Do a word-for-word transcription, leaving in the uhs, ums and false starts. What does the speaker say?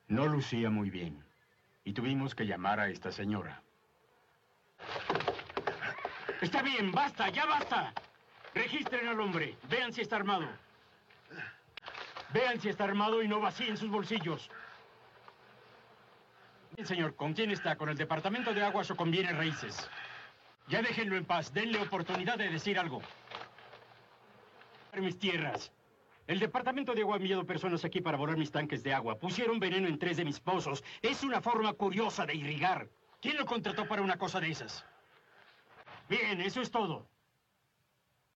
No lucía muy bien. Y tuvimos que llamar a esta señora. Está bien, basta, ya basta. Registren al hombre. Vean si está armado. Vean si está armado y no vacíen sus bolsillos. Bien, señor, ¿con quién está? ¿Con el Departamento de Aguas o con Bienes Raíces? Ya déjenlo en paz. Denle oportunidad de decir algo. Mis tierras. El Departamento de Agua ha enviado personas aquí para volar mis tanques de agua. Pusieron veneno en tres de mis pozos. Es una forma curiosa de irrigar. ¿Quién lo contrató para una cosa de esas? Bien, eso es todo.